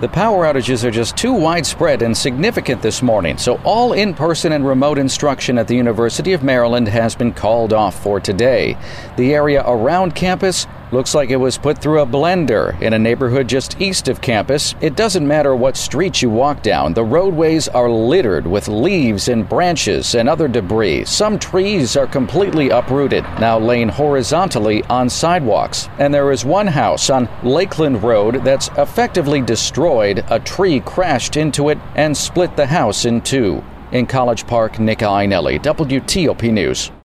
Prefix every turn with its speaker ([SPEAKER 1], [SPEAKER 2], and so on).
[SPEAKER 1] The power outages are just too widespread and significant this morning, so all in-person and remote instruction at the University of Maryland has been called off for today. The area around campus looks like it was put through a blender in a neighborhood just east of campus. It doesn't matter what street you walk down, the roadways are littered with leaves and branches and other debris. Some trees are completely uprooted, now laying horizontally on sidewalks. And there is one house on Lakeland Road that's effectively destroyed. A tree crashed into it and split the house in two. In College Park, Nick Iannelli, WTOP News.